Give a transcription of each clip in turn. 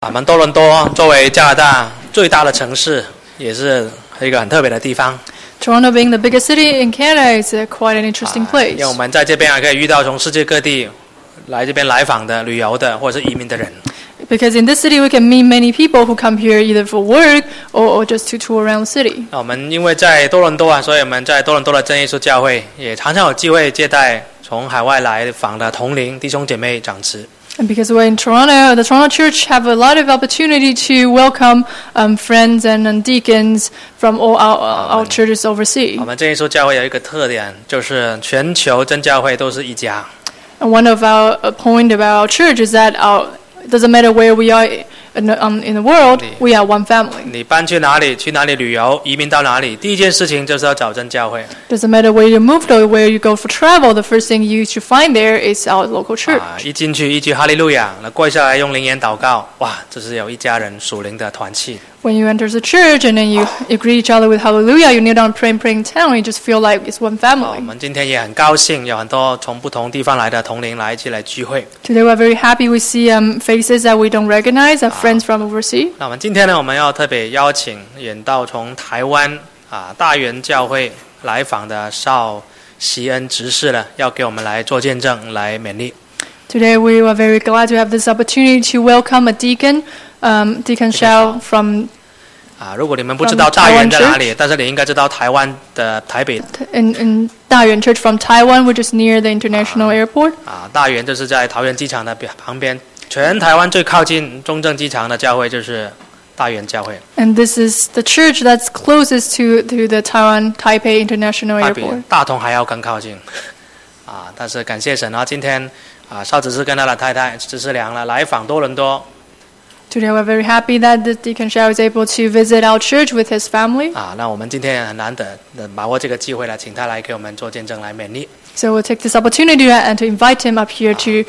我们多伦多作为加拿大最大的城市，也是一个很特别的地方。 Toronto being the biggest city in Canada is quite an interesting place. 因为我们在这边还可以遇到从世界各地来这边来访的、旅游的或者是移民的人。 Because in this city we can meet many people who come here either for work or just to tour around the city. 我们因为在多伦多所以我们在多伦多的真耶稣教会也常常有机会接待从海外来访的同龄弟兄姐妹长子。 And because we're in Toronto, the Toronto Church have a lot of opportunity to welcome friends and deacons from all our churches overseas. 我们真耶稣教会有一个特点，就是全球真教会都是一家。 And one of our point about our church is that it doesn't matter where we are in the world, we are one family. 你搬去哪里，去哪里旅游，移民到哪里，第一件事情就是要找真教会。 Doesn't matter where you moved or where you go for travel, the first thing you should find there is our local church. 一进去一句哈利路亚，那跪下来用灵言祷告，哇，这是有一家人属灵的团契。 When you enter the church and then you greet each other with hallelujah, you kneel down praying in tongue, you just feel like it's one family. 我们今天也很高兴，有很多从不同地方来的同龄来一起来聚会。 Today we're very happy we see faces that we don't recognize, our friends from overseas. 那我们今天呢，我们要特别邀请远到从台湾大园教会来访的邵锡恩执事呢，要给我们来做见证，来勉励。 Today we are very glad to have this opportunity to welcome a deacon, Deacon Xiao from 如果你们不知道大园在哪里，但是你应该知道台湾的台北。 in Dayuan Church from Taiwan, which is near the international airport. 大园就是在桃园机场的旁边，全台湾最靠近中正机场的教会就是大园教会。 And this is the church that's closest to the Taiwan Taipei International 比 Airport. 大同还要更靠近。但是感谢神今天邵执事跟他的太太执事良呢来访多伦多。 Today we're very happy that the Deacon Xiao is able to visit our church with his family. 那我们今天很难得把握这个机会来请他来给我们做见证来勉励。 So we'll take this opportunity and to invite him up here to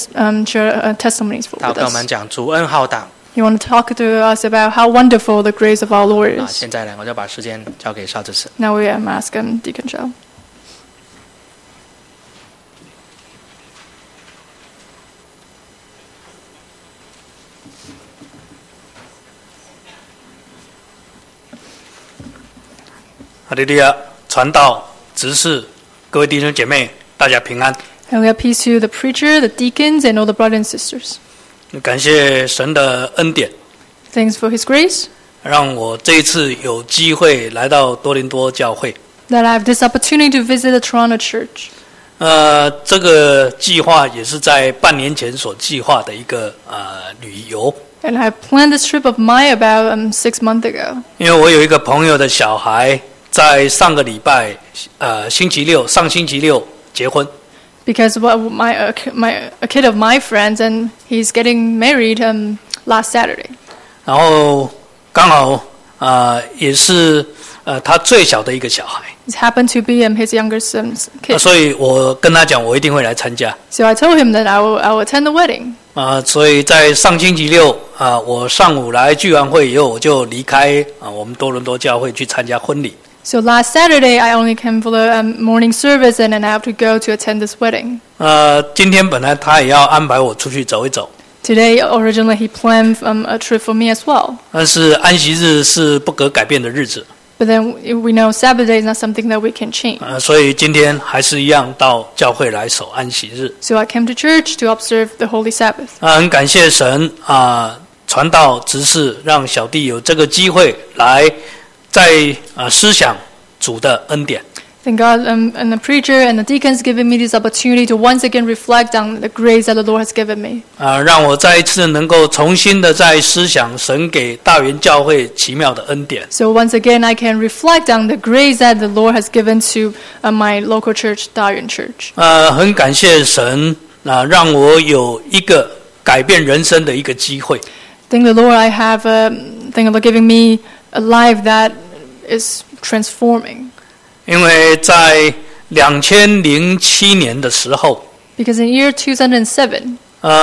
share testimonies with 他跟我 us. 们讲主恩浩大。 You want to talk to us about how wonderful the grace of our Lord is. 现在呢，我就把时间交给邵执事。 Now we ask Deacon Xiao. 哈利路亚！传道、执事、各位弟兄姐妹，大家平安。 And we have peace to the preacher, the deacons, and all the brothers and sisters. 感谢神的恩典， Thanks for His grace 让我这一次有机会来到多伦多教会。 that I have this opportunity to visit the Toronto church. 这个计划也是在半年前所计划的一个旅游。 And I planned this trip of mine about 6 months ago. 因为我有一个朋友的小孩在上个礼拜上星期六结婚。 Because a kid of my friends and he's getting married last Saturday. 然后刚好也是他最小的一个小孩。 It happened to be his younger son's kid. 所以我跟他讲，我一定会来参加。 So I told him that I will attend the wedding. 所以在上星期六我上午来聚完会以后，我就离开我们多伦多教会去参加婚礼。 So last Saturday I only came for the morning service and then I have to go to attend this wedding. 今天本来他也要安排我出去走一走。 Today originally he planned a trip for me as well. 但是安息日是不可改变的日子。 But then we know Sabbath day is not something that we can change. 所以今天还是一样到教会来守安息日。 So I came to church to observe the Holy Sabbath. 很感谢神传道执事让小弟有这个机会来在思想主的恩典。 Thank God and the preacher and the deacons giving me this opportunity to once again reflect on the grace that the Lord has given me. 让我再一次能够重新的在思想神给大园教会奇妙的恩典。 So once again I can reflect on the grace that the Lord has given to my local church, Dayuan Church. 很感谢神让我有一个改变人生的一个机会。 Thank the Lord I have thank the Lord giving me a life that is transforming. 因为在2007年的时候 Because in year 2007,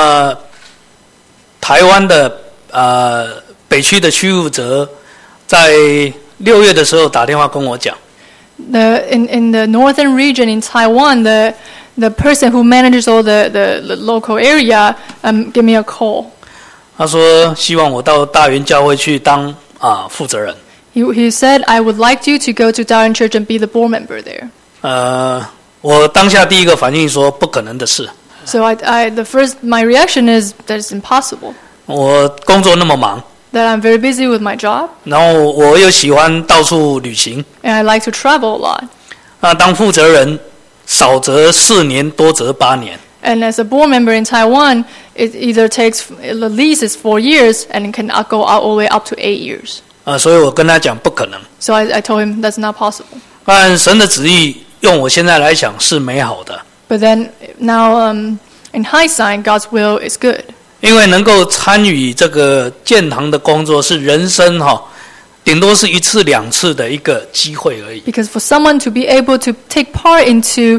台湾的北区的区负责在6月的时候打电话跟我讲 in the northern region in Taiwan, the person who manages all the local area gave me a call. 他说希望我到大园教会去当负责人。 He said, I would like you to go to Darren Church and be the board member there. 我当下第一个反应说不可能的事。 So my reaction is that it's impossible. 我工作那么忙， That I'm very busy with my job. 然后我又喜欢到处旅行。 And I like to travel a lot. 当负责人，少则4年，多则8年。 And as a board member in Taiwan, it either takes the least is 4 years and it can go all the way up to 8 years. 所以我跟他讲不可能。 So I told him that's not possible. 但神的旨意，用我现在来想是美好的。 But then now, in hindsight, God's will is good. 因为能够参与这个建堂的工作，是人生顶多是1次2次的一个机会而已。 Because for someone to be able to take part into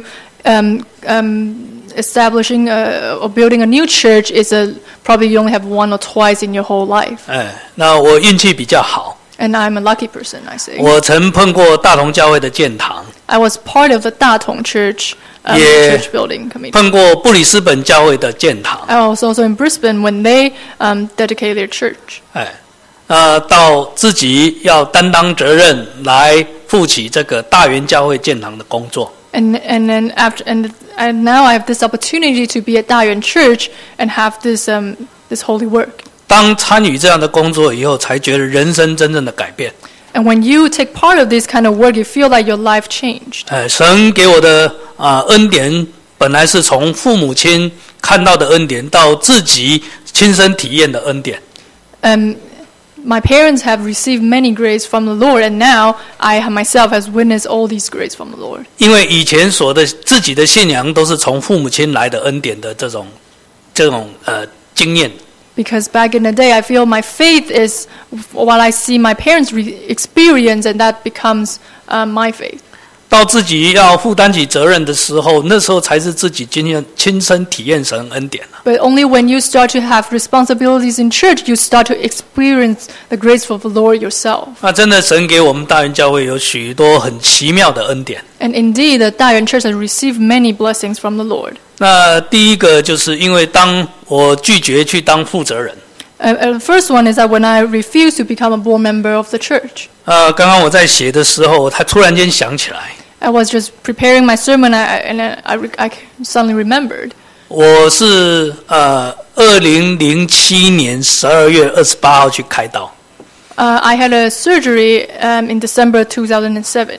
establishing or building a new church is probably you only have 1 or twice in your whole life. 那我运气比较好。 And I'm a lucky person, I say. 我曾碰过大同教会的建堂。 I was part of the Datong Church church building committee. 碰过布里斯本教会的建堂。 I was also in Brisbane when they dedicated their church. 到自己要担当责任来负起这个大园教会建堂的工作。 And now I have this opportunity to be at Dayuan Church and have this holy work. 当参与这样的工作以后，才觉得人生真正的改变。 And when you take part of this kind of work, you feel like your life changed. 神给我的恩典，本来是从父母亲看到的恩典，到自己亲身体验的恩典。 My parents have received many grace from the Lord, and now I myself has witnessed all these grace from the Lord. 因为以前自己的信仰都是从父母亲来的恩典的这种经验。 Because back in the day, I feel my faith is what I see my parents experience, and that becomes my faith. 到自己要负担起责任的时候，那时候才是自己亲身体验神恩典了。 But only when you start to have responsibilities in church, you start to experience the grace of the Lord yourself. 那真的，神给我们大园教会有许多很奇妙的恩典。 And indeed, the Dayuan Church has received many blessings from the Lord. 那第一个就是因为当我拒绝去当负责人。 The first one is that when I refused to become a board member of the church. 刚刚我在写的时候，他突然间想起来。 I was just preparing my sermon, and I suddenly remembered. 我是2007年12月28号去开刀。 I had a surgery in December 2007.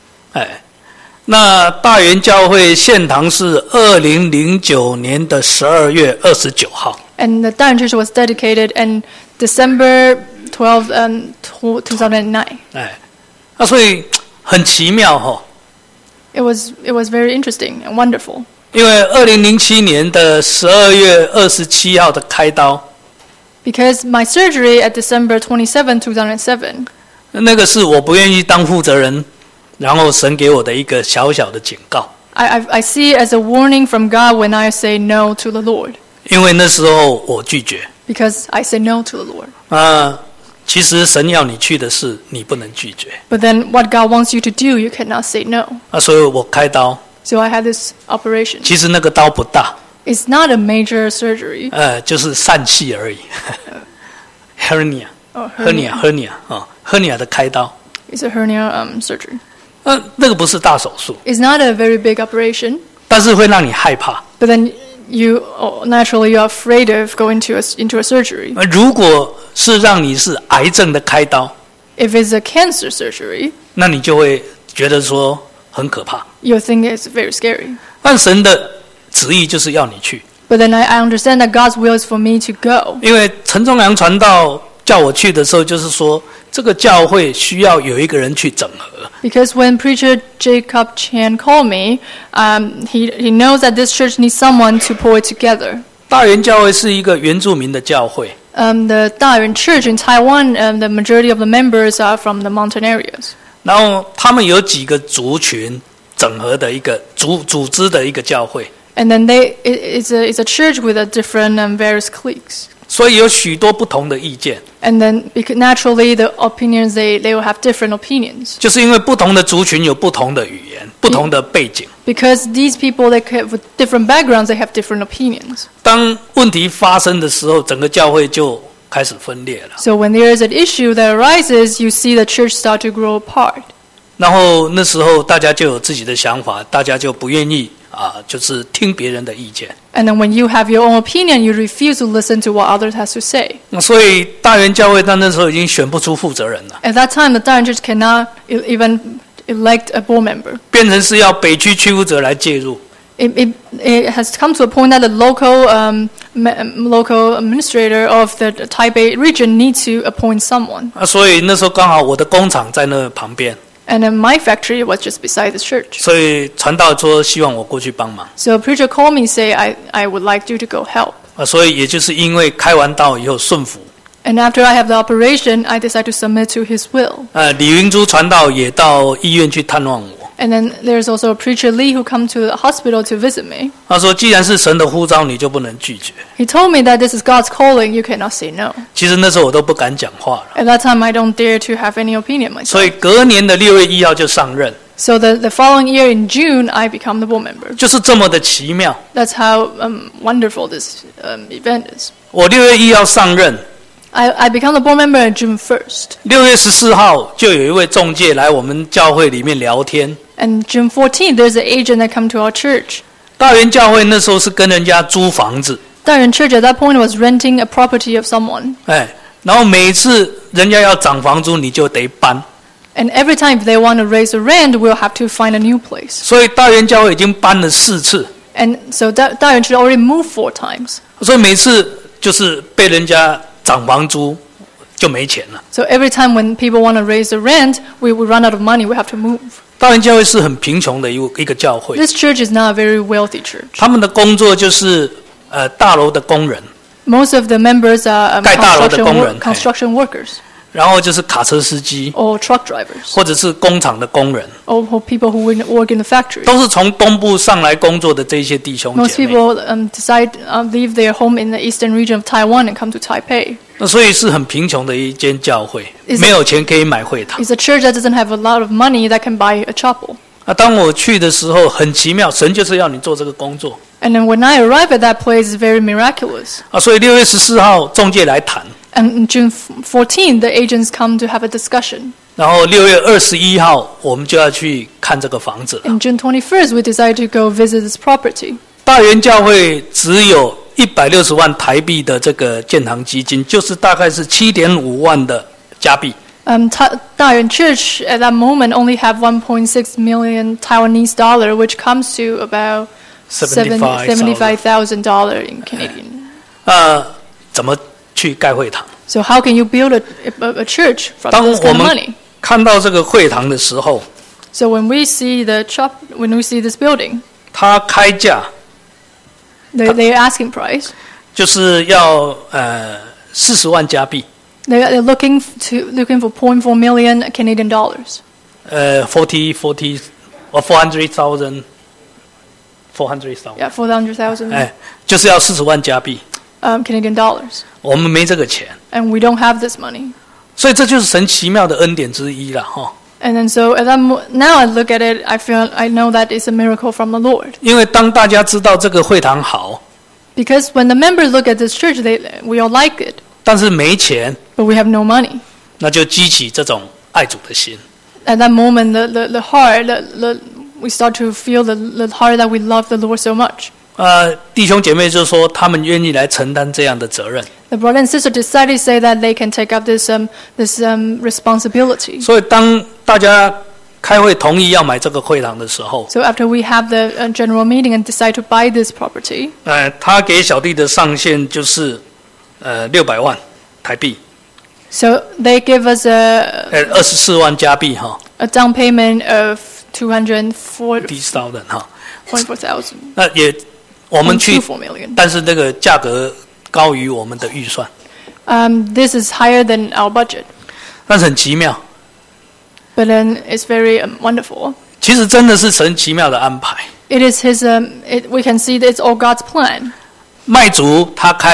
那大园教会献堂是2009年的12月29号。 And the Dayuan Church was dedicated in December 12, 2009. 所以很奇妙 It was very interesting and wonderful. 因为2007年的12月27号的开刀。 Because my surgery at December 27, 2007. 那个是我不愿意当负责人，然后神给我的一个小小的警告。 I see it as a warning from God when I say no to the Lord. 因为那时候我拒绝。 Because I say no to the Lord. 其实神要你去的事，你不能拒绝。 But then what God wants you to do, you cannot say no. 所以我开刀。 So I had this operation. 其实那个刀不大。 It's not a major surgery. 就是疝气而已。hernia. hernia 的开刀。 It's a hernia surgery. 那个不是大手术。 It's not a very big operation. 但是会让你害怕。 But then naturally you're afraid of going into a surgery. 如果是让你是癌症的开刀 If it's a cancer surgery, 那你就会觉得说很可怕。 You think it's very scary. 但神的旨意就是要你去。 But then I understand that God's will is for me to go. 因为陈宗良传道叫我去的时候，就是说这个教会需要有一个人去整合。 Because when preacher Jacob Chan called me, he knows that this church needs someone to pull it together. 大园教会是一个原住民的教会。 The Dayuan Church in Taiwan, the majority of the members are from the mountain areas. 然后他们有几个族群整合的一个组织的一个教会。 And then it's a church with a different various cliques. 所以有许多不同的意见。 And then naturally the opinions, they will have different opinions. 就是因为不同的族群有不同的语言、不同的背景。 Because these people, with different backgrounds, they have different opinions. 当问题发生的时候，整个教会就开始分裂了。 So when there is an issue that arises, you see the church start to grow apart. 然后那时候大家就有自己的想法，大家就不愿意就是听别人的意见。 And then when you have your own opinion, you refuse to listen to what others has to say. 那所以大元教会到那时候已经选不出负责人了， At that time, the Dayan Church cannot even elect a board member. 变成是要北区区负责来介入。 It has come to a point that the local local administrator of the Taipei region needs to appoint someone. 所以那时候刚好我的工厂在那旁边， And then my factory was just beside the church. 所以传道说希望我过去帮忙。 So a preacher called me, say, I would like you to go help. 所以也就是因为开完道以后顺服。 And after I have the operation, I decide to submit to his will. 李云珠传道也到医院去探望我。 And then there's also a preacher Lee who come to the hospital to visit me. 他说：“既然是神的呼召，你就不能拒绝。” He told me that this is God's calling, you cannot say no. 其实那时候我都不敢讲话了。 At that time, I don't dare to have any opinion 所以 myself. 隔年的6月1号就上任， So the following year in June, I become the board member. 就是这么的奇妙。 That's how wonderful this event is. 我6月1号上任， I become the board member on June 1st. 6月14号就有一位仲介来我们教会里面聊天。 And June 14th, there's an agent that come to our church. 大元教会那时候是跟人家租房子， Dayan Church at that point was renting a property of someone. 然后每次人家要涨房租，你就得搬。 And every time if they want to raise the rent, we'll have to find a new place. 所以大元教会已经搬了4次， And so Dayan Church already moved 4 times. 所以每次就是被人家涨房租就没钱了。 So every time when people want to raise the rent, we run out of money, we have to move. 大元教会是很贫穷的一个教会， This church is not a very wealthy church. 他们的工作就是大楼的工人， Most of the members are 盖大楼的工人， construction workers 然后就是卡车司机， or truck drivers 或者是工厂的工人， or people who work in the factory. 都是从东部上来工作的这些弟兄 Most 姐妹。 people decide leave their home in the eastern region of Taiwan and come to Taipei. 那所以是很贫穷的一间教会， Is it- 没有钱可以买会堂。 It's a church that doesn't have a lot of money that can buy a chapel. 当我去的时候很奇妙，神就是要你做这个工作 And then when I arrive at that place, it's very miraculous. 所以6月14号仲介来谈， And on June 14th, the agents come to have a discussion. 然后6月21号我们就要去看这个房子了。 And June 21st, we decide to go visit this property. 大元教会只有160万台币的这个建堂基金，就是大概是7.5万的加币。 Dayan Church at that moment only have 1.6 million Taiwanese dollar, which comes to about $75,000 in Canadian. 怎么去盖会堂？ So how can you build a church from 当 this 我 kind of 们 money? 看到这个会堂的时候， So when we see this building, 它开价 their asking price, 就是要40万加币， they're looking for 0.4 million Canadian dollars. 400,000 400,000， Yeah, 400,000 就是要40万加币。 Canadian dollars. 我们没这个钱， And we don't have this money. 所以这就是神奇妙的恩典之一了哈。 And then so now I look at it, I know that it's a miracle from the Lord. 因为当大家知道这个会堂好， Because when the members look at this church, we all like it, 但是没钱， but we have no money. 那就激起这种爱主的心。 At that moment, the heart, we start to feel the heart that we love the Lord so much. 弟兄姐妹就说他们愿意来承担这样的责任， The brother and sister decided to say that they can take up this responsibility. 所以当大家开会同意要买这个会堂的时候， So after we have the general meeting and decide to buy this property, 他给小弟的上限就是600万台币， so they give us 24万加币哈 a down payment of 240,000. ，40,000哈。 那也我们去， 4 million. 但是这个价格高于我们的预算， This is higher than our budget, 但是很奇妙。 but then it's very wonderful. 其实真的是神奇妙的安排。 It is His. We can see that it's all God's plan. 卖主他开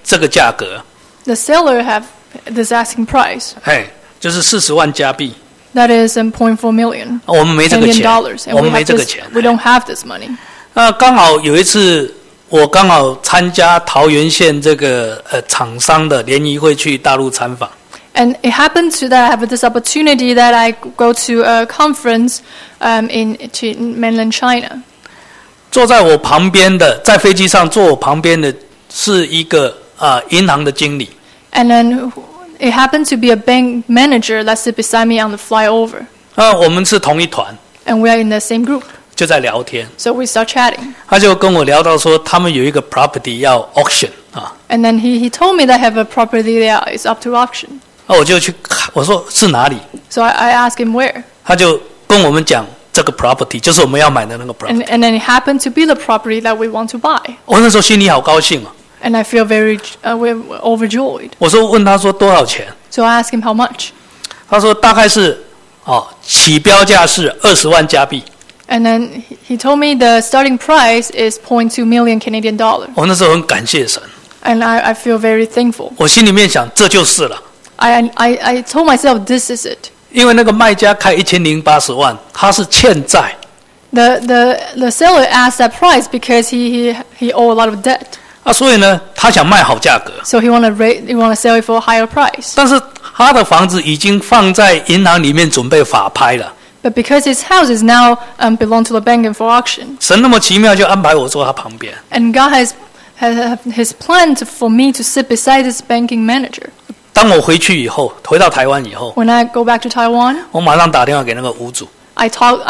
这个价格， The seller have this asking price. 就是40万加币。 That is 0.4 million 我们没这个 Canadian 钱， dollars, and 我 we 们没 have 这个 this, 钱。 we don't have this money. 刚好有一次，我刚好参加桃园县这个厂商的联谊会去大陆参访。 And it happened to that I have this opportunity that I go to a conference in mainland China. 坐在我旁边的，在飞机上坐我旁边的是一个银行的经理。 And then it happened to be a bank manager that sit beside me on the flyover. 我们是同一团， And we are in the same group. 就在聊天。 So we start chatting. 他就跟我聊到说，他们有一个 property 要 auction 啊， And then he told me that I have a property that is up to auction. 我就去看，我说是哪里？ So I asked him where. 他就跟我们讲这个 property 就是我们要买的那个 property。 And then it happened to be the property that we want to buy. 我那时候心里好高兴啊！ And I feel very overjoyed. 我说问他说多少钱？ So I asked him how much. 他说大概是起标价是20万加币。 And then he told me the starting price is 0.2 million Canadian dollar. 我那时候很感谢神， And I feel very thankful. 我心里面想这就是了， I told myself this is it. 因为那个卖家开1080万，他是欠债。 The seller asked that price because he owed a lot of debt. 所以呢，他想卖好价格， So he want to sell it for a higher price. 但是他的房子已经放在银行里面准备法拍了。 But because his house is now belong to the bank and for auction, 神那么奇妙，就安排我坐他旁边。 and God has his plan for me to sit beside this banking manager. 当我回去以后，回到台湾以后， When I go back to Taiwan, 我马上打电话给那个屋主， I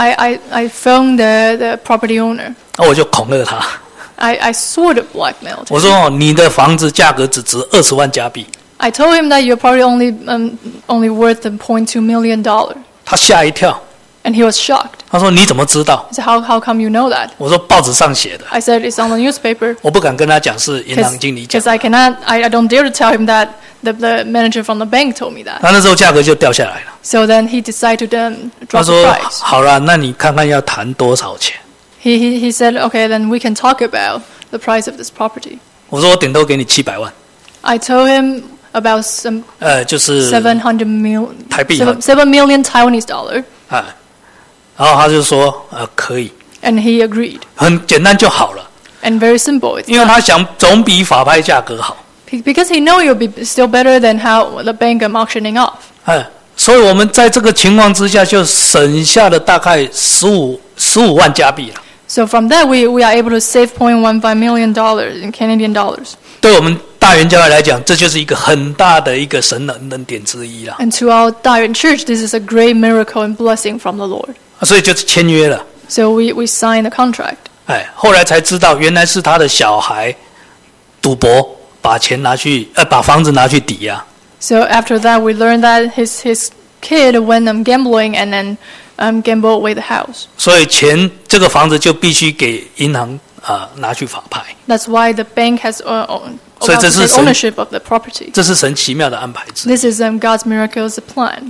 phoned the property owner. 我就恐吓他， I sort of blackmailed 我 him. 说你的房子价格只值20万加币。 I told him that you're probably only worth $0.2 million. 他吓一跳， And he was shocked. 他说你怎么知道？ He said, how come you know that? 我说报纸上写的， I said, it's on the newspaper. 我不敢跟他讲是银行经理讲 Because。I don't dare to tell him that the manager from the bank told me that. 他那时候价格就掉下来了。 So then he decided to 他 drop the 说 price. 好了，那你看看要谈多少钱？ He said, okay, then we can talk about the price of this property. 我说我顶多给你700万， I told him about 就是 700 million 台币 7 million Taiwanese dollar, 然后他就说可以， and he agreed. 很简单就好了， And very simple. It's 因为他想总比法拍价格好。 because he know it'll be still better than how the bank I'm auctioning off. 所以我们在这个情况之下就省下了大概15万加币了。 So from that, we are able to save $0.15 million in Canadian dollars. 对我们大元教会来讲，这就是一个很大的一个神恩典之一啦。 And to our Dayuan Church, this is a great miracle and blessing from the Lord. 所以就签约了。 So we signed the contract. 后来才知道原来是他的小孩赌博，把房子拿去抵押。 So after that, we learned that his kid went gambling and then gambled away the house. 所以这个房子就必须给银行拿去法拍。 That's why the bank has 所以这是 take ownership of the property. 这是神奇妙的安排之一。 This is God's miracles plan.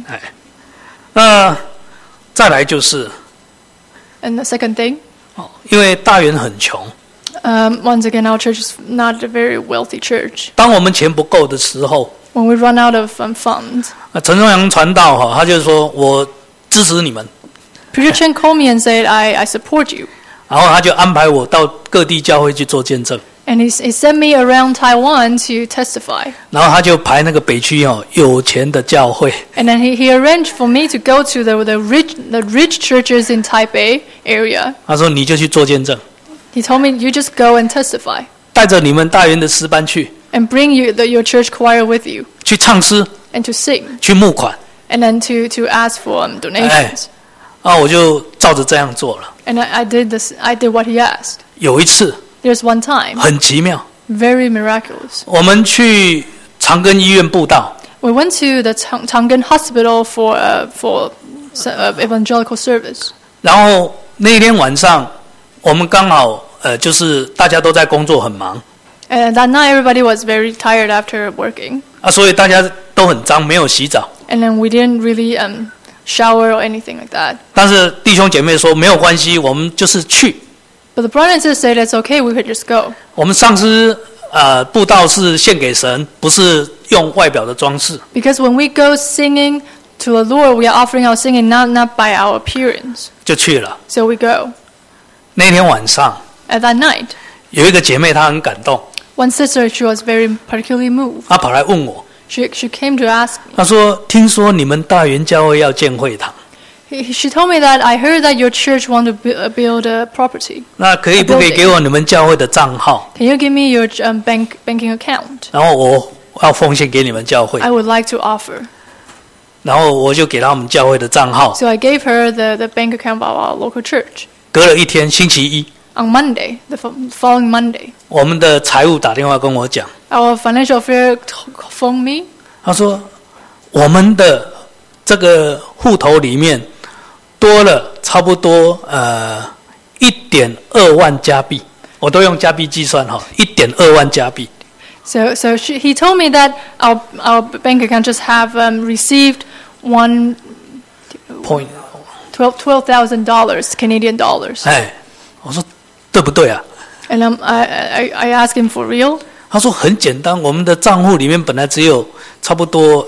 再来就是， And the second thing, 因为大元很穷， once again, our church is not a very wealthy church. 当我们钱不够的时候， When we run out of funds, 陈宗阳传道他就说我支持你们， Preacher Chen called me and said, I support you. 然后他就安排我到各地教会去做见证， And he sent me around Taiwan to testify. 然后他就排那个北区有钱的教会， And then he arranged for me to go to the rich churches in Taipei area. 他说你就去做见证， He told me, you just go and testify. 带着你们大元的诗班去， And bring your church choir with you. 去唱诗， And to sing. 去募款。 And then to ask for donations. 我就照着这样做了。 And I did this. I did what he asked. 有一次 There's one time, 很奇妙， very miraculous. 我们去长庚医院布道， We went to the Chang'an Hospital for evangelical service. 然后那天晚上我们刚好就是大家都在工作很忙 And that night, everybody was very tired after working. 所以大家都很脏，没有洗澡。 And then we didn't really shower or anything like that. 但是弟兄姐妹说没有关系，我们就是去。 But the brothers and sisters said it's okay, we could just go. 我们上司布道是献给神，不是用外表的装饰。 Because when we go singing to the Lord, we are offering our singing not by our appearance. 就去了。 So we go. 那天晚上 At that night, 有一个姐妹她很感动， one sister, she was very particularly moved. 她跑来问我， She came to ask me. 她说听说你们大园教会要建会堂， She told me that I heard that your church want to build a property. 那可以不可以给我你们教会的账号？ Can you give me your banking account? 然后我要奉献给你们教会， I would like to offer. 然后我就给他们教会的账号。 So I gave her the bank account of our local church. 隔了一天，星期一， On Monday, the following Monday, 我们的财务打电话跟我讲， our financial affair phoned me. 他说我们的这个户头里面多了差不多1.2万加币，我都用加币计算哈，1.2万加币。 So he told me that our bank account just have received Point， $12,000 Canadian dollars. 哎，我说对不对啊？ And I asked him for real. 他说很简单，我们的账户里面本来只有差不多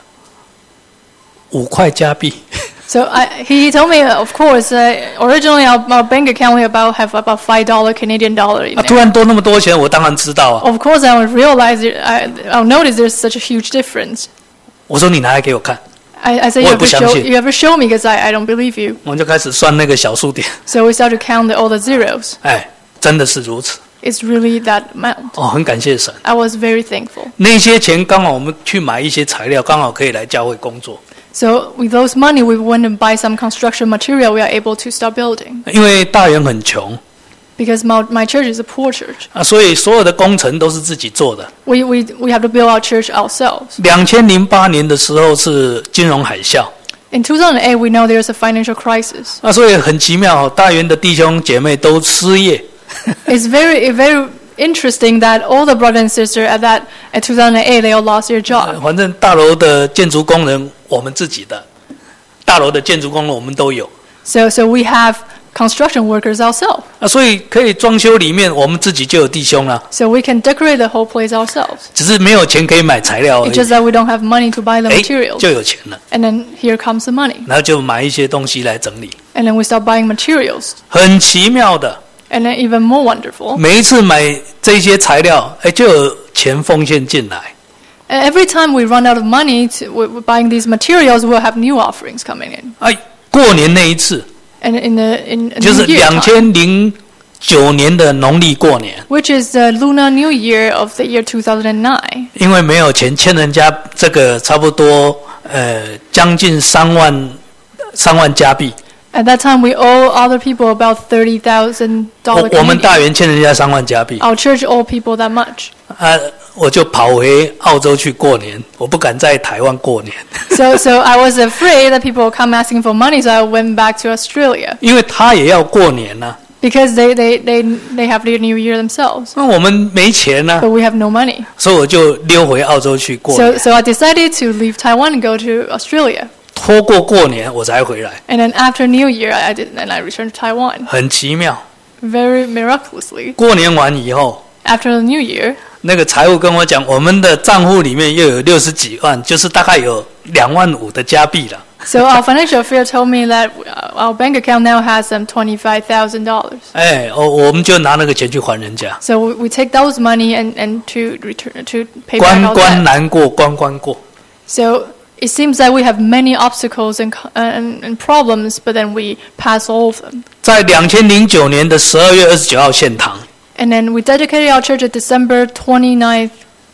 5块加币。 So he told me, of course, originally our bank account we have about $5 Canadian dollar in 突 there. 然多那么多钱，我当然知道啊。 Of course, I would realize I'll notice there's such a huge difference. 我说你拿来给我看， I said 我也不相信。 you ever show me because I don't believe you. 我们就开始算那个小数点。 So we start to count all the zeros. 哎，真的是如此 It's really that amount. 哦，很感谢神。 I was very thankful. 那些钱刚好我们去买一些材料，刚好可以来教会工作。 So with those money, we went and buy some construction material. We are able to start building. 因为大园很穷 Because my church is a poor church. 啊，所以所有的工程都是自己做的。 We have to build our church ourselves. 2008年的时候是金融海啸 In 2008, we know there's a financial crisis. 啊，所以很奇妙哦，大园的弟兄姐妹都失业。 It's very interesting that all the brothers and sisters at 2008 they all lost their job. 反正大楼的建筑工人我们自己的，大楼的建筑工人我们都有 So we have construction workers ourselves. 啊，所以可以装修里面我们自己就有弟兄了， So we can decorate the whole place ourselves. 只是没有钱可以买材料而 It's 已。 just that we don't have money to buy the 哎， materials. 就有钱了， And then here comes the money. 然后就买一些东西来整理， And then we start buying materials. 很奇妙的。 And then even more wonderful, 每一次买这些材料，哎，就有钱奉献进来。 every time we run out of money we're buying these materials, we'll have new offerings coming in. 哎，过年那一次， And in 就是 New Year time, 2009年的农历过年， which is the Lunar New Year of the year 2009. 因为没有钱欠人家这个差不多将近3万加币。 At that time, we owe other people about $30,000. 我们 Canadian. 大园欠人家3万加币 Our church owe people that much. 啊，我就跑回澳洲去过年，我不敢在台湾过年， So I was afraid that people would come asking for money, so I went back to Australia 因为他也要过年呐、 because they have their New Year themselves, 那我们没钱呐、 but we have no money. 所以我就溜回澳洲去过年， So I decided to leave Taiwan and go to Australia. 拖过过年我才回来， And then after New Year, I returned to Taiwan. 很奇妙。 Very miraculously. 过年完以后， After the New Year, 那个财务跟我讲，我们的账户里面又有60几万，就是大概有2万5的加币了。 so our financial affair told me that our bank account now has $25,000. 哎，我们就拿那个钱去还人家， So we take those money and to return to pay back 关 our 关 debt. 难过关关过。 So it seems that we have many obstacles and problems, but then we pass all of them. 在2009年的12月29号献堂， And then we dedicated our church at December 29th,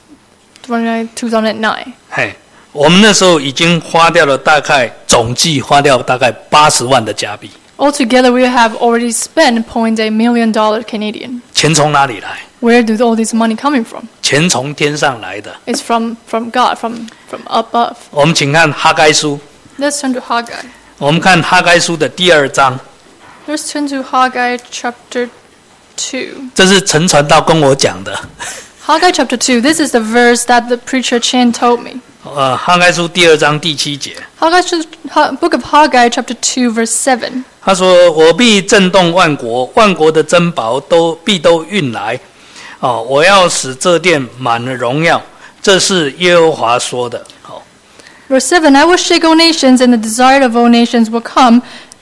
2009. 嘿，我们那时候已经花掉了大概总计花掉大概80万的加币， Altogether, we have already spent $0.8 million Canadian. 钱从哪里来？ Where do all this money coming from? 钱从天上来的。 It's from God, from above. 我们请看哈该书， Let's turn to Haggai. 我们看哈该书的第2章， Let's turn to Haggai chapter 2. 这是陈传道跟我讲的。 Haggai chapter 2, this is the verse that the preacher Chen told me. 哈该书第2章第7节， Book of Haggai chapter 2, verse 7. 他说：“我必震动万国，万国的珍宝都运来， 我要使这殿满了荣耀，这是耶和华说的。 Verse 7, I will shake all nations, and the desire of all nations will come,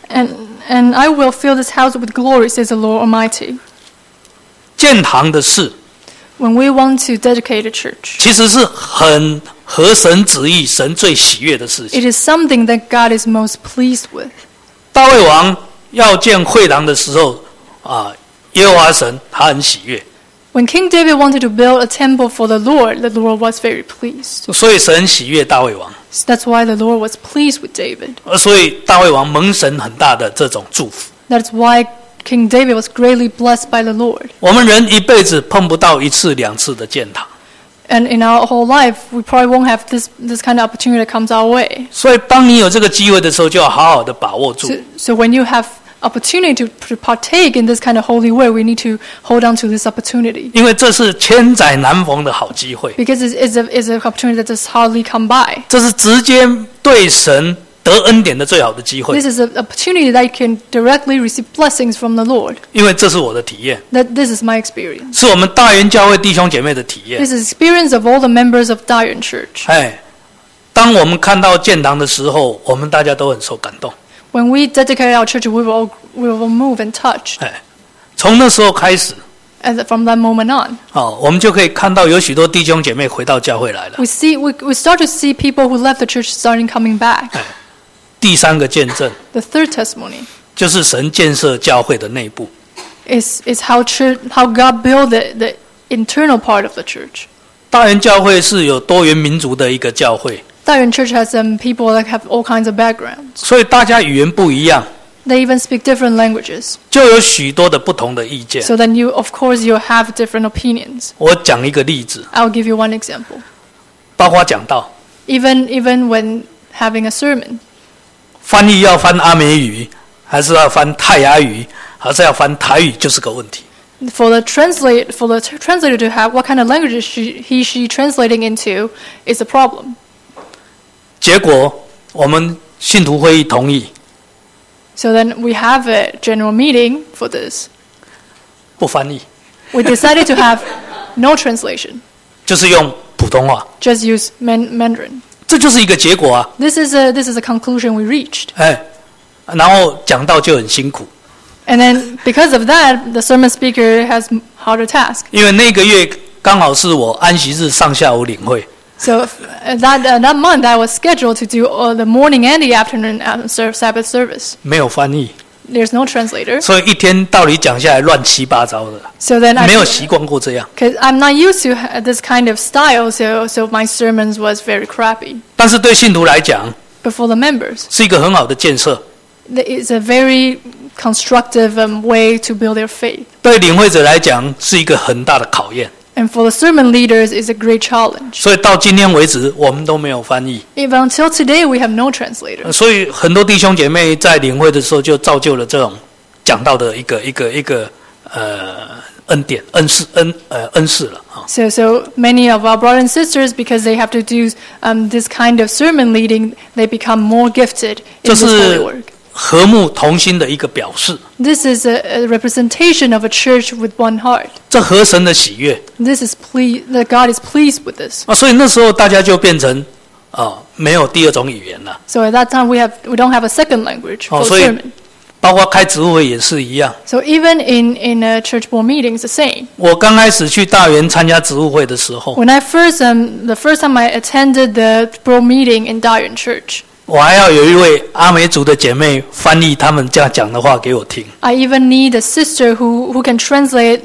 and I will fill this house with glory, says the Lord Almighty. 建堂的事 When we want to dedicate a church, 其实是很合神旨意、神最喜悦的事情。 it is something that God is most pleased with. 大卫王要建会堂的时候，耶和华神他很喜悦， When King David wanted to build a temple for the Lord was very pleased. 所以神喜悦大卫王， So that's why the Lord was pleased with David. 所以大卫王蒙神很大的这种祝福。 That's why King David was greatly blessed by the Lord. 我们人一辈子碰不到1次2次的建堂， And in our whole life, we probably won't have this kind of opportunity that comes our way. 所以当你有这个机会的时候，就要好好的把握住。 So when you have opportunity to partake in this kind of holy way, we need to hold on to this opportunity. 因为这是千载难逢的好机会， Because it's an opportunity that just hardly come by. 这是直接对神得恩典的最好的机会。 This is an opportunity that you can directly receive blessings from the Lord. 因为这是我的体验， This is my experience. 是我们大园教会弟兄姐妹的体验。 This is experience of all the members of Dayon Church. 当我们看到建堂的时候，我们大家都很受感动。 When we dedicate our church, we will move and touch. 从那时候开始， And from that moment on, 我们就可以看到有许多弟兄姐妹回到教会来了。 we start to see people who left the church starting coming back. 第3个见证 The third testimony 就是神建设教会的内部。 is how God built the internal part of the church. 大园教会是有多元民族的一个教会， Dayon Church has people that have all kinds of backgrounds. 所以大家语言不一样， They even speak different languages. 就有许多的不同的意见。 So then of course, you have different opinions. 我讲一个例子， I'll give you one example. 包括讲道， Even when having a sermon, 翻译要翻阿美语，还是要翻泰雅语，还是要翻台语，就是个问题。 for the translator to have what kind of language she translating into is a problem. 结果我们信徒会议同意， So then we have a general meeting for this. 不翻译， We decided to have no translation, 就是用普通话， just use Mandarin. 这就是一个结果啊。 This is a conclusion we reached. 然后讲道就很辛苦， And then because of that, the sermon speaker has harder task. 因为那个月刚好是我安息日上下午领会， So that month I was scheduled to do the morning and the afternoon Sabbath service. 没有翻译， There's no translator. 所以一天道理讲下来乱七八糟的， So then 没有习惯过这样。 because I'm not used to this kind of style, so my sermons was very crappy. 但是对信徒来讲， But for the members, 是一个很好的建设， it's a very constructive way to build their faith. 对领会者来讲是一个很大的考验。 And for the sermon leaders, it's a great challenge. 所以到今天为止，我们都没有翻译。 Even until today, we have no translator. 所以很多弟兄姐妹在领会的时候，就造就了这种讲道的一个恩典、恩赐了啊。 So many of our brothers and sisters, because they have to do this kind of sermon leading, they become more gifted in this holy work. 和睦同心的一个表示， This is a representation of a church with one heart. 这合神的喜悦 This is that God is pleased with this. 啊。所以那时候大家就变成没有第二种语言了。 So at that time, we don't have a second language for 所以 sermon. 包括开职务会也是一样。 So even in a church board meeting, it's the same. 我刚开始去大园参加职务会的时候， When I the first time I attended the board meeting in Dayon Church, 我还要有一位阿美族的姐妹翻译他们这样讲的话给我听。 I even need a sister who can translate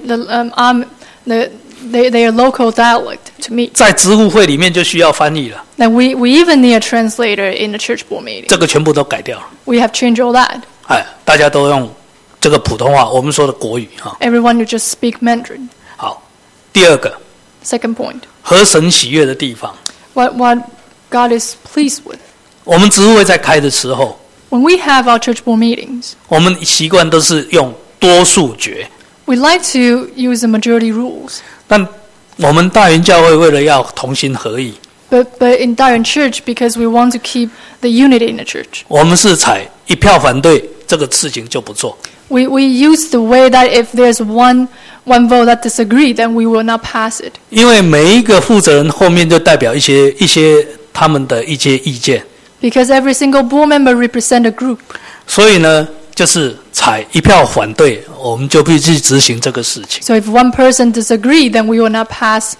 their local dialect to me. 在职务会里面就需要翻译了， And we even need a translator in the church board meeting. 这个全部都改掉了。 We have changed all that. 大家都用这个普通话，我们说的国语哈。 Everyone who just speak Mandarin. 好，第二个 Second point, 合神喜悦的地方， what God is pleased with. 我们职务会在开的时候， When we have our church board meetings, 我们习惯都是用多数决， we like to use the majority rules. 但我们大园教会为了要同心合意， But in Dayon Church, because we want to keep the unity in the church, 我们是采一票反对，这个事情就不做。 We use the way that if there's one vote that disagree, then we will not pass it. 因为每一个负责人后面就代表一些他们的一些意见， Because every single board member represent a group. 所以呢，就是采一票反对，我们就必须执行这个事情。 So if one person disagree, then we will not pass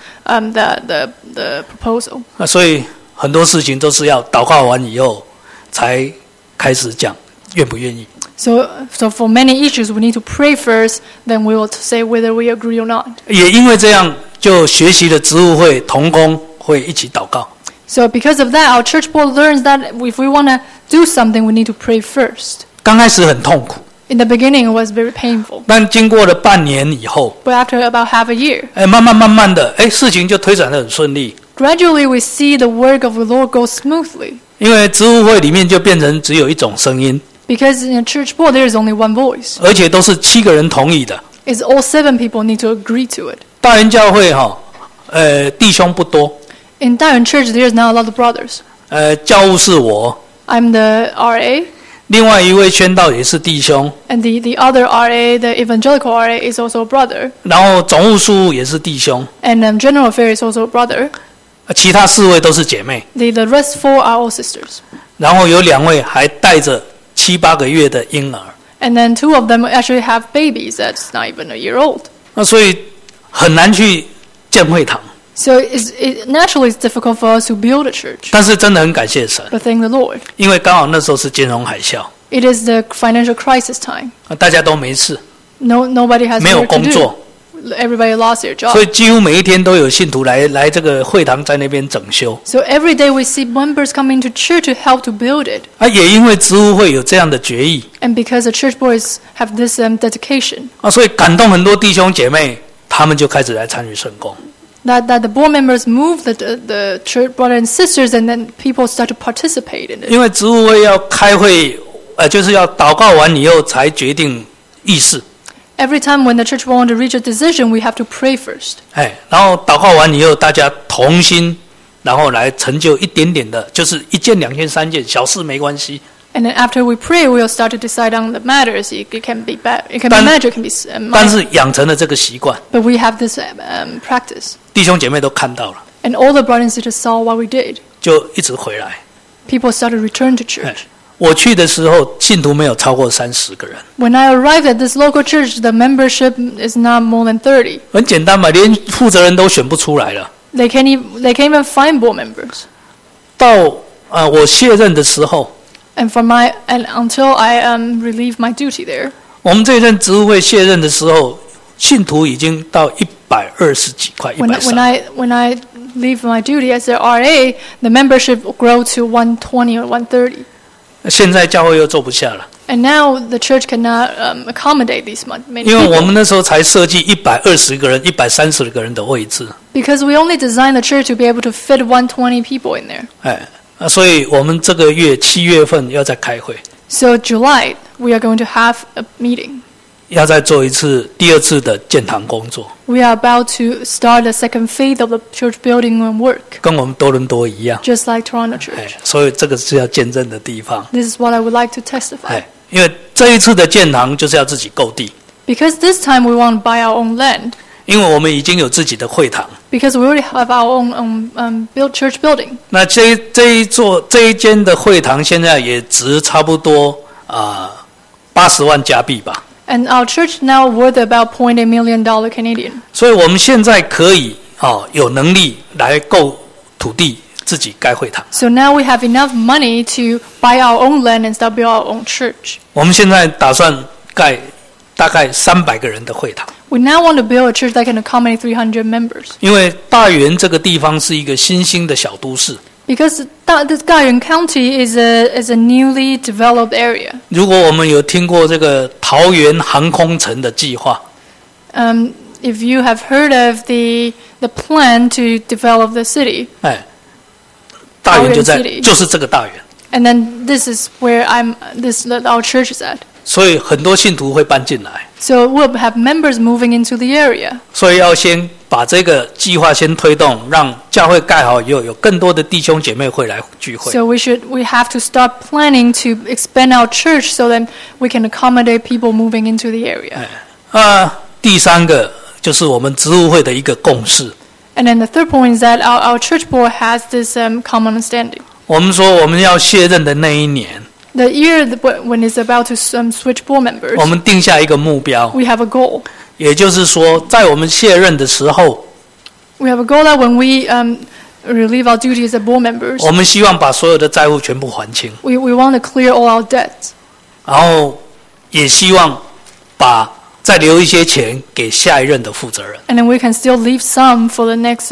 the proposal. 那所以很多事情都是要祷告完以后才开始讲愿不愿意。 So for many issues, we need to pray first, then we will say whether we agree or not. 也因为这样，就学习了职务会同工会一起祷告。 So because of that, our church board learns that if we want to do something, we need to pray first. 刚开始很痛苦， In the beginning, it was very painful. 但经过了半年以后， But after about half a year, 慢慢的，事情就推展得很顺利。 gradually we see the work of the Lord go smoothly. 因为职务会里面就变成只有一种声音， Because in a church board, there is only one voice. 而且都是7个人同意的。 It's all 7 people need to agree to it. 大人教会弟兄不多， In Dayuan Church, there is not a lot of brothers. 教务是我， I'm the RA, 另外一位宣道也是弟兄， and the other RA, the evangelical RA, is also a brother. 然后总务事务也是弟兄， And general affairs is also a brother. 其他4位都是姐妹， The rest 4 are all sisters. 然后有2位还带着7、8个月的婴儿。 And then 2 of them actually have babies that's not even a year old. 那所以很难去建会堂， So naturally it's difficult for us to build a church. 但是真的很感谢神， But thank the Lord. 因为刚好那时候是金融海啸， It is the financial crisis time. 大家都没事， Nobody has 没有 work to 工 do. 作， Everybody lost their 所以 job. 几乎每一天都有信徒来这个会堂在那边整修。 So every day we see members coming to church to help to build it. 也因为职务会有这样的决议 And because the church boys have this dedication, 所以感动很多弟兄姐妹，他们就开始来参与圣工。 that the board members move the church brothers and sisters, and then people start to participate in it. 因为职务会要开会，就是要祷告完以后才决定议事。 Every time when the church wants to reach a decision, we have to pray first. 然后祷告完以后，大家同心，然后来成就一点点的，就是1件、2件、3件，小事没关系。 And then after we pray, we'll start to decide on the matters. It can be bad, it can be major, it can be 但 minor. 是养成了这个习惯， But we have this practice. 弟兄姐妹都看到了， And all the brothers and sisters saw what we did. 就一直回来。 People started to return to church. 我去的时候，信徒没有超过30个人。 When I arrived at this local church, the membership is not more than 30. 很简单嘛，连负责人都选不出来了。 They can't even find board members. 到我卸任的时候， And until I relieve my duty there, 我们这一任职务会卸任的时候，信徒已经到120几块 when I leave my duty as the RA, the membership will grow to 120 or 130. 现在教会又做不下了， And now the church cannot accommodate these many 因为我 people. 们那时候才设计120个人、130个人的位置， Because we only designed the church to be able to fit 120 people in there. 所以我们这个月7月份要再开会， So July, we are going to have a meeting. 要再做第二次的建堂工作， We are about to start the second phase of the church building and work, 跟我们多伦多一样。 just like Toronto Church. 所以这个是要见证的地方。 This is what I would like to testify. 因为这一次的建堂就是要自己购地， Because this time we want to buy our own land. 因为我们已经有自己的会堂。 Because we already have our own church building. 那这一间的会堂现在也值差不多80万加币吧。 And our church now worth about $0.8 million Canadian. 所以我们现在可以有能力来购土地，自己盖会堂。 So now we have enough money to buy our own land and start build our own church. 我们现在打算盖大概300个人的会堂。 We now want to build a church that can accommodate 300 members. 因为大园这个地方是一个新兴的小都市。 Because this Dayuan County is a newly developed area. 如果我们有听过这个桃园航空城的计划， If you have heard of the plan to develop the city, 大园就 City. 就是这个大园， and then this is where our church is at. 所以很多信徒会搬进来， So we'll have members moving into the area. 所以要先把这个计划先推动，让教会盖好以后，有更多的弟兄姐妹会来聚会。 So we have to start planning to expand our church so that we can accommodate people moving into the area. 第三个就是我们职务会的一个共识。 And then the third point is that our church board has this common understanding. 我们说我们要卸任的那一年， The year when it's about to switch board members, 我们定下一个目标， we have a goal. 也就是说，在我们卸任的时候， We have a goal that when we relieve our duties as board members, 我们希望把所有的债务全部还清， we want to clear all our debts. 然后也希望再留一些钱给下一任的负责人。 And then we can still leave some for the next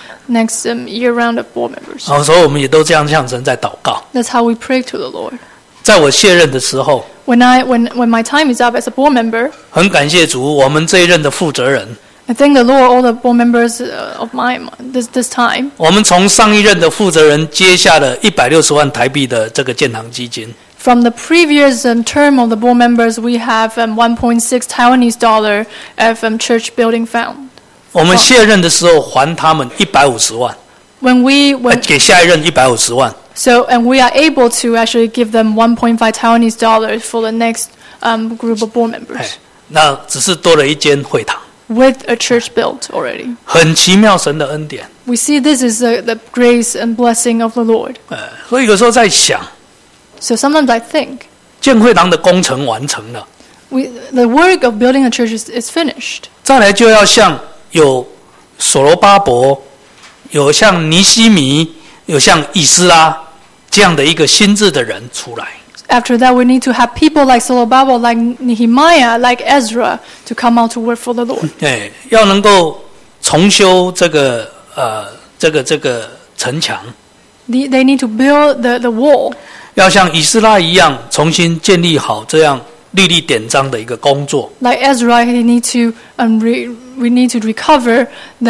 year round of board members. 然后所以我们也都这样向神在祷告。 That's how we pray to the Lord. 在我卸任的时候， When my time is up as a board member, 很感谢主，我们这一任的负责人， I thank the Lord, all the board members of this time. 我们从上一任的负责人接下了160万台币的这个建堂基金。 From the previous term of the board members, we have 1.6 Taiwanese dollar of church building fund. 我们卸任的时候还他们150万， 给下一任150万。 and we are able to actually give them 1.5 Taiwanese dollars for the next group of board members. 那只是多了一间会堂。 With a church built already. 很奇妙神的恩典。 We see this is the grace and blessing of the Lord. 所以有时候在想， So sometimes I think 建会堂的工程完成了， the work of building a church is finished. 再来就要像有所罗巴伯，有像尼希米，有像以斯拉这样的一个心智的人出来。 After that, we need to have people like Zerubbabel, like Nehemiah, like Ezra to come out to work for the Lord. 要能够重修这个城墙。 They need to build the wall. 要像以斯拉一样重新建立好这样律例典章的一个工作。 Like Ezra, we need to recover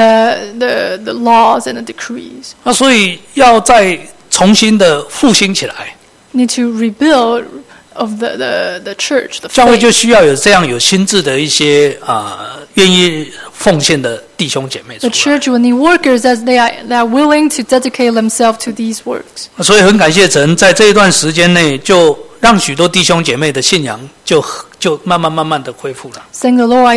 the laws and the decrees. 那所以要再重新的复兴起来。 Need to rebuild of the church, the 教会 faith. 就需要有这样有心智的一些愿意奉献的弟兄姐妹出 The 来。 church will need workers as they are willing to dedicate themselves to these works. 所以很感谢神，在这一段时间内，就让许多弟兄姐妹的信仰就慢慢的恢复了。 Thank the Lord,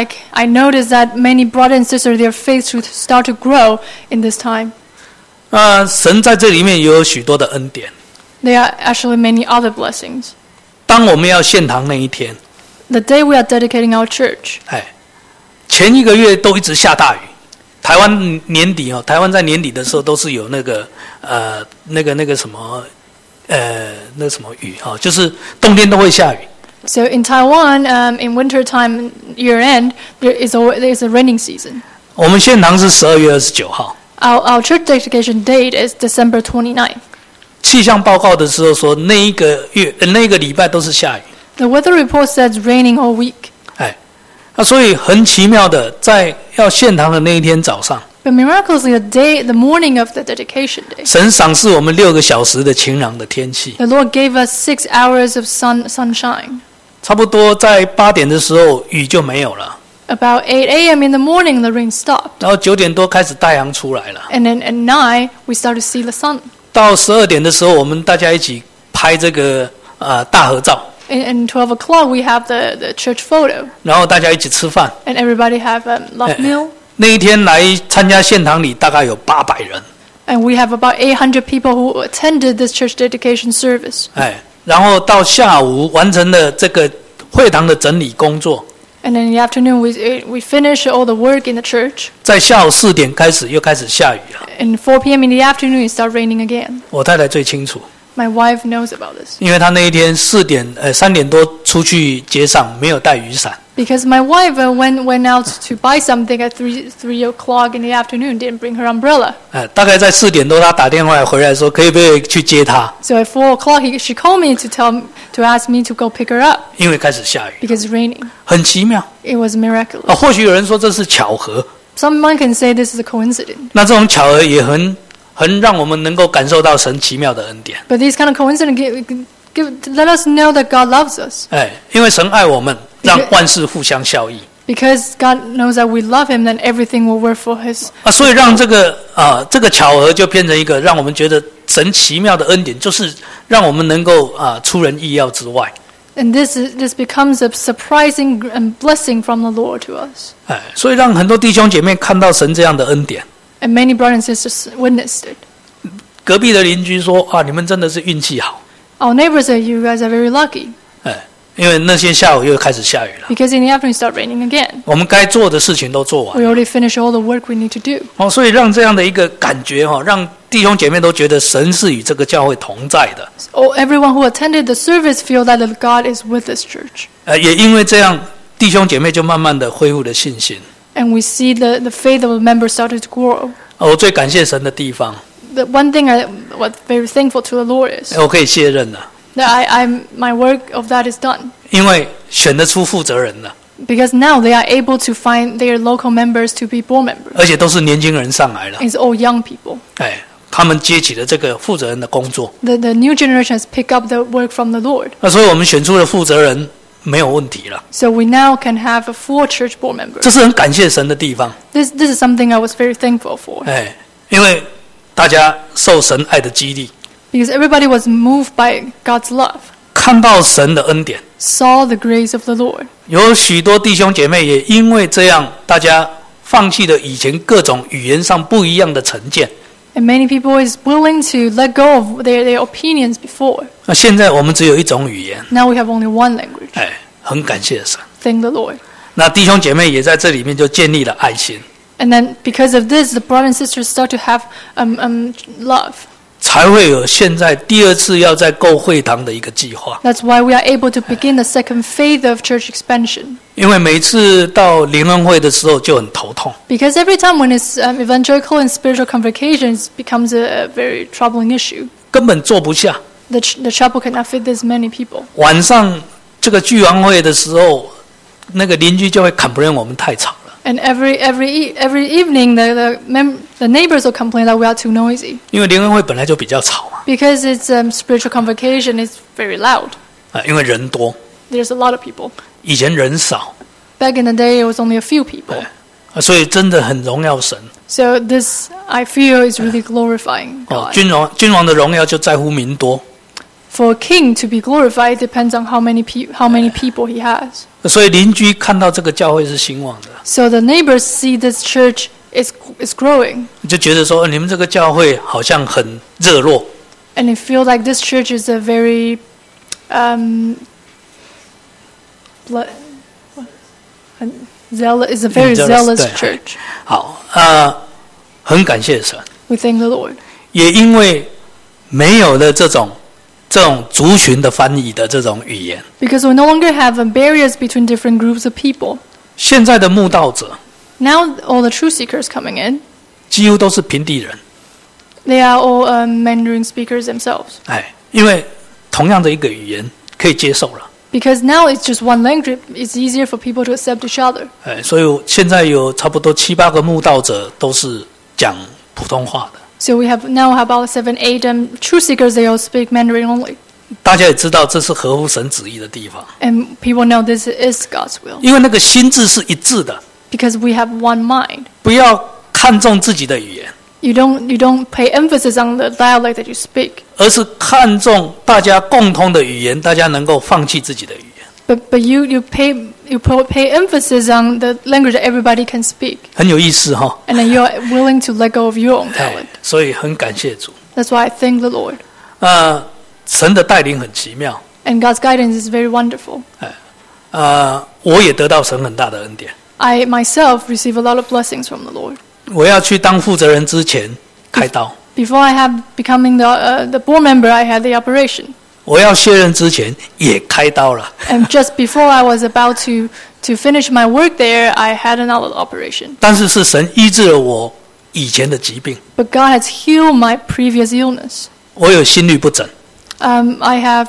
I noticed that many brothers and sisters, their faith should start to grow in this time. 神在这里面也有许多的恩典。 There are actually many other blessings. 当我们要献堂那一天， The day we are dedicating our church, 前一个月都一直下大雨。台湾年底台湾在年底的时候都是有那个什么雨就是冬天都会下雨。 So in Taiwan, in winter time, year end, there is a raining season. 我们献堂是12月29号。 Our church dedication date is December 29th. 气象报告的时候说，那一个礼拜都是下雨。 The weather report says raining all week. 所以很奇妙的，在要献堂的那一天早上， But miraculously, the morning of the dedication day, 神赏赐我们6个小时的晴朗的天气。 the Lord gave us 6 hours of sunshine. 差不多在8点的时候，雨就没有了。 About 8 a.m. in the morning, the rain stopped. 然后9点多开始太阳出来了。 And then at 9, we start to see the sun. 到12点的时候，我们大家一起拍这个大合照。 And 12 o'clock, we have the church photo. 然后大家一起吃饭。 And everybody have a love meal. 那一天来参加献堂礼大概有800人。 And we have about 800 people who attended this church dedication service. 然后到下午完成了这个会堂的整理工作。 And then in the afternoon, we finish all the work in the church. 在下午4点开始又开始下雨了。 And 4 p.m. in the afternoon, it started raining again. 我太太最清楚。 My wife knows about this. 因为她那一天3点多出去街上，没有带雨伞。 Because my wife went out to buy something at 3 o'clock in the afternoon, didn't bring her umbrella. 大概在4点多，她打电话回来说，可以不可以去接她？ So at 4 o'clock, she called me to ask me to go pick her up 因为开始下雨， because it's raining. 很奇妙。 It was miraculous. 或许有人说这是巧合， Someone can say this is a coincidence. 那这种巧合也很让我们能够感受到神奇妙的恩典。 But these kind of coincidences let us know that God loves us. 因为神爱我们，让万事互相效益。 Because God knows that we love Him, then everything will work for His. 所以让这个巧合就变成一个让我们觉得神奇妙的恩典，就是让我们能够出人意料之外。 And this becomes a surprising blessing from the Lord to us. 所以让很多弟兄姐妹看到神这样的恩典。 And many brothers and sisters witnessed it. 隔壁的邻居说：“你们真的是运气好。” Our neighbors say, "You guys are very lucky." 因为那天下午又开始下雨了。 Because in the afternoon it started raining again. 我们该做的事情都做完。 We already finished all the work we need to do. 所以让这样的一个感觉让弟兄姐妹都觉得神是与这个教会同在的。 Everyone who attended the service feel that God is with this church. 也因为这样，弟兄姐妹就慢慢的恢复了信心。 And we see the faith of the members started to grow. 我最感谢神的地方。 The one thing I'm very thankful to the Lord is. 我可以卸任了。 That my work of that is done. 因为选得出负责人了。 Because now they are able to find their local members to be board members. 而且都是年轻人上来了。 It's all young people. 他们接起了这个负责人的工作。 The new generation has picked up the work from the Lord. 所以我们选出了负责人没有问题了。 So we now can have a full church board member. 这是很感谢神的地方。 This is something I was very thankful for. 因为大家受神爱的激励。 Because everybody was moved by God's love. 看到神的恩典。 Saw the grace of the Lord. 有许多弟兄姐妹也因为这样，大家放弃了以前各种语言上不一样的成见。 And many people is willing to let go of their opinions before. 现在我们只有一种语言。 Now we have only one language. 很感谢神。 Thank the Lord. 那弟兄姐妹也在这里面就建立了爱心。 And then because of this, the brothers and sisters start to have love. 才会有现在第二次要在购会堂的一个计划。 That's why we are able to begin the second phase of church expansion. 因为每次到联恩会的时候就很头痛。 Because every time when it's evangelical and spiritual convocations becomes a very troubling issue. 根本坐不下。 The chapel cannot fit this many people. 晚上这个聚完会的时候，那个邻居就会complain我们太吵。 And every evening, the neighbors will complain that we are too noisy. 因为联恩会本来就比较吵嘛。 Because it's spiritual convocation, it's very loud. 因为人多。 There's a lot of people. 以前人少。 Back in the day, it was only a few people. 所以真的很荣耀神。 So this, I feel, is really glorifying God. 君王的荣耀就在乎民多。 For a king to be glorified depends on how many people he has. 所以邻居看到这个教会是兴旺的。 So the neighbors see this church is growing. 就觉得说你们这个教会好像很热络。 And they feel like this church is a very zealous church. 好，很感谢神。 We thank the Lord. 也因为没有了这种族群的翻译的这种语言。 Because we no longer have barriers between different groups of people. 现在的慕道者 Now all the truth seekers coming in. 几乎都是平地人。 They are all Mandarin speakers themselves. 因为同样的一个语言可以接受了。 Because now it's just one language, it's easier for people to accept each other. 所以现在有差不多7、8个慕道者都是讲普通话的。 So we have now about 7, 8 truth seekers. They all speak Mandarin only. 大家也知道这是合乎神旨意的地方。 And people know this is God's will. 因为那个心智是一致的。 Because we have one mind. 不要看重自己的语言。 You don't pay emphasis on the dialect that you speak. 而是看重大家共通的语言，大家能够放弃自己的语言。 But you pay emphasis on the language that everybody can speak. 很有意思哈。 And then you are willing to let go of your own talent. 所以很感谢主。 That's why I thank the Lord. 神的带领很奇妙。 And God's guidance is very wonderful. 我也得到神很大的恩典。 I myself receive a lot of blessings from the Lord. 我要去当负责人之前开刀。 Before I have becoming the board member, I had the operation. 我要卸任之前也开刀了。 And just before I was about to finish my work there, I had another operation. 但是是神医治了我以前的疾病。 But God has healed my previous illness. 我有心律不整。 I have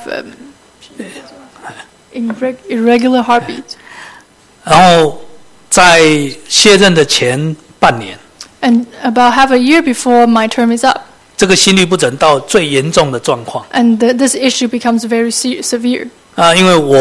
irregular heartbeat. 然后在卸任的前半年。 And about half a year before my term is up. 这个心律不整到最严重的状况。 And this issue becomes very severe. 因为我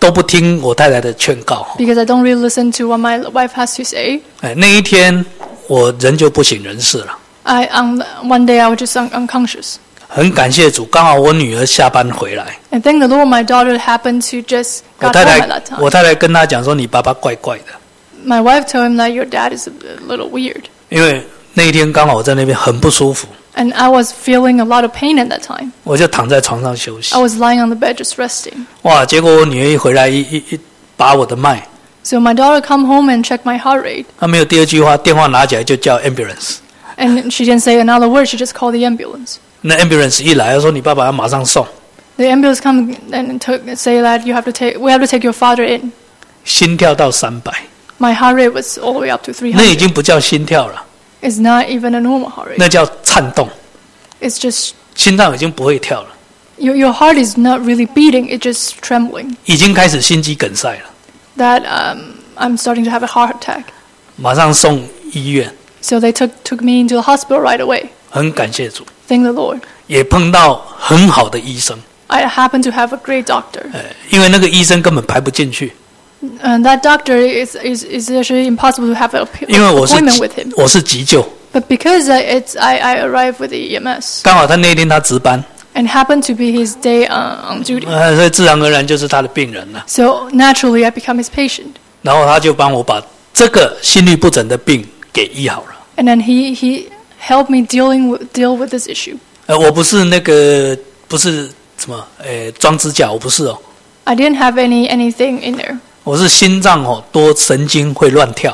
都不听我太太的劝告。 because I don't really listen to what my wife has to say. 那一天我人就不省人事了。 One day I was just unconscious. 很感谢主，刚好我女儿下班回来。 And thank the Lord, my daughter happened to just got home at that time. 我太太跟她讲说，你爸爸怪怪的。 My wife told him that your dad is a little weird. 因为那一天刚好我在那边很不舒服。 And I was feeling a lot of pain at that time. 我就躺在床上休息。 I was lying on the bed just resting. 哇！结果我女儿一回来，一拔我的脉。 So my daughter come home and checked my heart rate. 她没有第二句话，电话拿起来就叫 ambulance。 And she didn't say another word. She just called the ambulance. 那 ambulance 一来，她说你爸爸要马上送。 The ambulance come and say that we have to take your father in. 心跳到300。 My heart rate was all the way up to 300. 那已经不叫心跳了。 It's not even a normal heart rate. 那叫颤动。 It's just 心脏已经不会跳了。 Your heart is not really beating. It's just trembling. 已经开始心肌梗塞了。 That I'm starting to have a heart attack. 马上送医院。 So they took me into the hospital right away. 很感谢主。 Thank the Lord. 也碰到很好的医生。 I happen to have a great doctor. 因为那个医生根本排不进去。 And that doctor is actually impossible to have an appointment with him. 我是急救。 But because I arrived with the EMS. 刚好他那天他值班。 And happened to be his day on duty. 所以自然而然就是他的病人了。 So naturally I become his patient. 然后他就帮我把这个心律不整的病给医好了。 And then he helped me deal with this issue. 我不是不是什么装支架，我不是哦。 I didn't have anything in there. 我是心脏多神经会乱跳。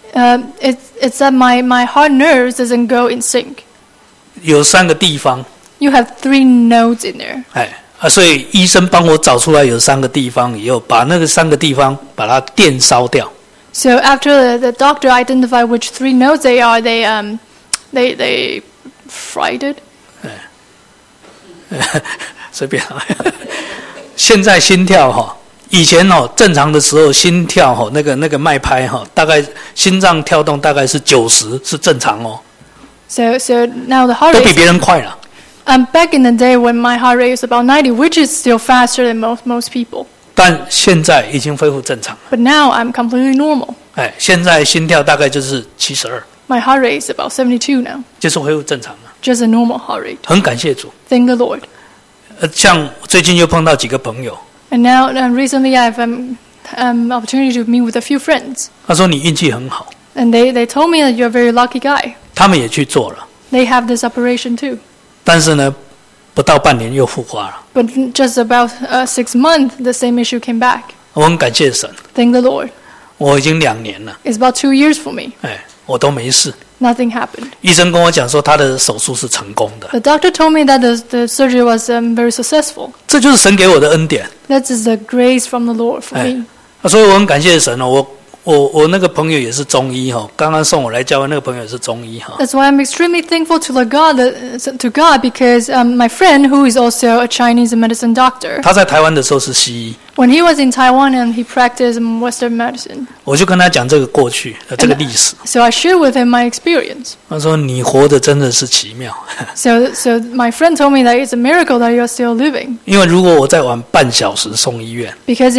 It's that my heart nerves doesn't go in sync. 有3个地方。 You have 3 nodes in there. 所以医生帮我找出来有3个地方以后，把那个3个地方把它电烧掉。 So after the doctor identified which 3 nodes they are, they fried it. 随便。现在心跳以前正常的时候心跳那个脉拍大概心脏跳动大概是90是正常哦。 So now the heart rate 都比别人快了。 Back in the day when my heart rate was about 90, which is still faster than most people. 但现在已经恢复正常。 But now I'm completely normal. 现在心跳大概就是72。 My heart rate is about 72 now. 就是恢复正常了。 Just a normal heart rate. 很感谢主。 Thank the Lord. 像最近又碰到几个朋友。 And now recently I've opportunity to meet with a few friends. 他说你运气很好。 And they told me that you're a very lucky guy. 他们也去做了。 They have this operation too. 但是呢，不到半年又复发了。 But just about 6 months, the same issue came back. 我很感謝神。 Thank the Lord. 我已經2年了。 It's about 2 years for me. 我都沒事。 Nothing happened. 醫生跟我講說，他的手術是成功的。 The doctor told me that the surgery was very successful. 這就是神給我的恩典。 That is the grace from the Lord for me. 所以我很感謝神哦，我那個朋友也是中醫哈，剛剛送我來教會那個朋友也是中醫哈。 That's why I'm extremely thankful to God because my friend who is also a Chinese medicine doctor. 他在台灣的時候是西醫。 When he was in Taiwan and he practiced Western medicine. 我就跟他講這個過去這個歷史。 So I share with him my experience. 他說你活得真的是奇妙。 So my friend told me that it's a miracle that you're still living. 因為如果我再晚半小時送醫院。 Because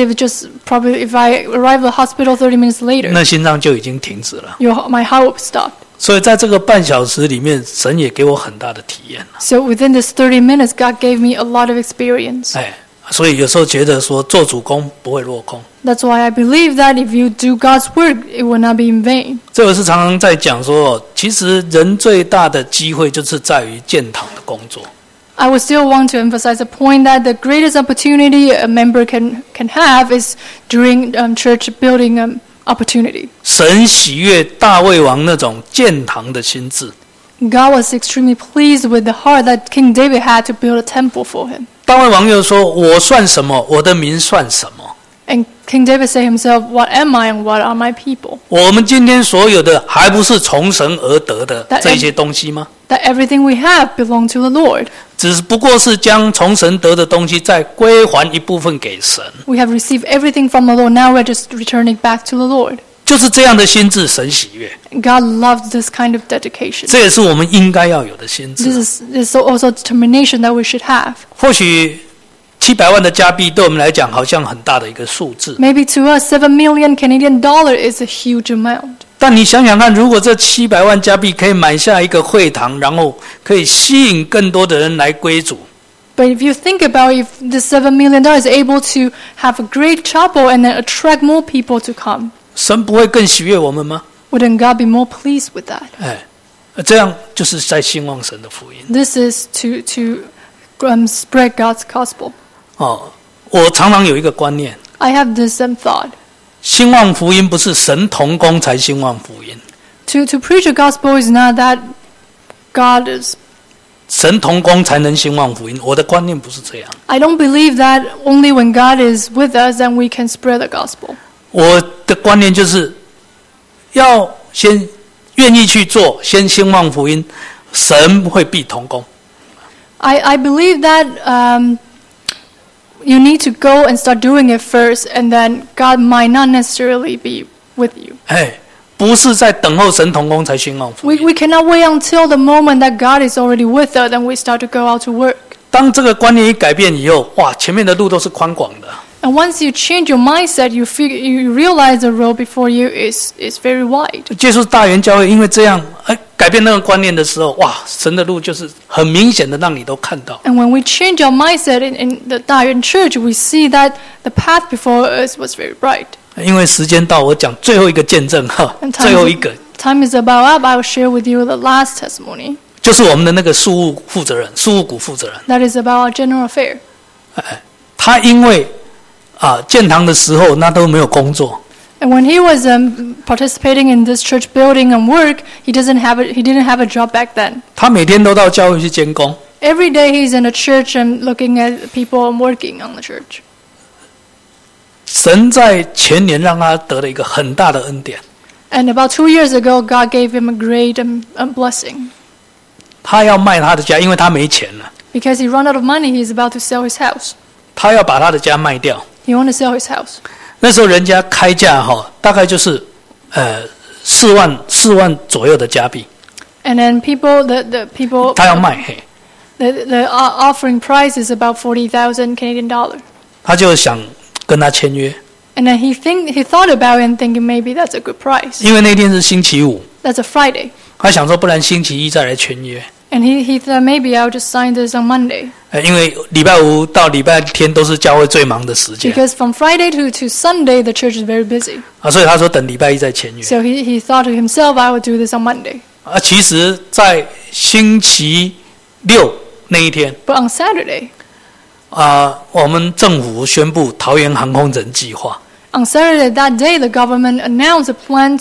if I arrive at the hospital 30 minutes later. 那心臟就已經停止了。 My heart will stop. 所以在這個半小時裡面，神也給我很大的體驗。 So within this 30 minutes, God gave me a lot of experience. 所以有時候覺得說做主工不會落空。 That's why I believe that if you do God's work, it will not be in vain. 這我是常常在講說，其實人最大的機會就是在於建堂的工作。 I would still want to emphasize the point that the greatest opportunity a member can have is during church building opportunity. 神喜悅大衛王那種建堂的心志。 God was extremely pleased with the heart that King David had to build a temple for him. 大衛王又說：“我算什麼？我的民算什麼？” And King David said himself, "What am I and what are my people?" 我們今天所有的，還不是從神而得的這些東西嗎？ That everything we have belongs to the Lord. 只不過是將從神得的東西再歸還一部分給神。 We have received everything from the Lord. Now we're just returning back to the Lord. 就是這樣的心志，神喜悅。 God loves this kind of dedication. 這也是我們應該要有的心志。 This is also determination that we should have. 或許 700万的加币对我们来讲好像很大的一个数字。 Maybe to us, 7 million Canadian dollar is a huge amount. 但你想想看，如果这700万加币可以买下一个会堂，然后可以吸引更多的人来归主， But if you think about if the $7 million is able to have a great chapel and then attract more people to come, 神不会更喜悦我们吗？ wouldn't God be more pleased with that? 这样就是在兴旺神的福音。 This is to spread God's gospel. 我常常有一个观念， I have this thought. 兴旺福音不是神同工才兴旺福音， To preach the gospel is not that God is. 神同工才能兴旺福音。我的观念不是这样， I don't believe that only when God is with us then we can spread the gospel. 我的观念就是要先愿意去做，先兴旺福音，神会必同工。 I believe that you need to go and start doing it first, and then God might not necessarily be with you. 不是在等候神同工才兴旺福音。 We cannot wait until the moment that God is already with us, and we start to go out to work. 当这个观念一改变以后，哇，前面的路都是宽广的。 And once you change your mindset, you realize the road before you is very wide. 接触大园教会，因为这样，改变那个观念的时候，哇，神的路就是很明显的让你都看到。 And when we change our mindset in the Dayan Church, we see that the path before us was very bright. 因为时间到，我讲最后一个见证哈， 最后一个 Time is about up. I will share with you the last testimony. 就是我们的那个事务负责人，事务股负责人。 That is about our general affair. 他因为建堂的时候那都没有工作， And when he was participating in this church building and work, he didn't have a job back then. 他每天都到教会去监工。 Every day he's in the church and looking at people and working on the church. 神在前年让他得了一个很大的恩典， And about 2 years ago, God gave him a great blessing. 他要卖他的家，因为他没钱了， Because he ran out of money, he's about to sell his house. 他要把他的家卖掉。 He wanted to sell his house. 那时候人家开价大概就是4万左右的加币， And then the people, 他要卖， the offering price is about 40,000 Canadian dollar. 他就想跟他签约， And then he thought about it and thinking maybe that's a good price. 因为那天是星期五， That's a Friday. 他想说不然星期一再来签约， And he thought maybe I'll just sign this on Monday. 因为礼拜五到礼拜天都是教会最忙的时间， Because from Friday to Sunday, the church is very busy. 所以他说等礼拜一再签约。 So he thought to himself, I will do this on Monday. 其实在星期六那一天， But on Saturday, 我们政府宣布桃园航空城计划， on Saturday that day, the government announced a plan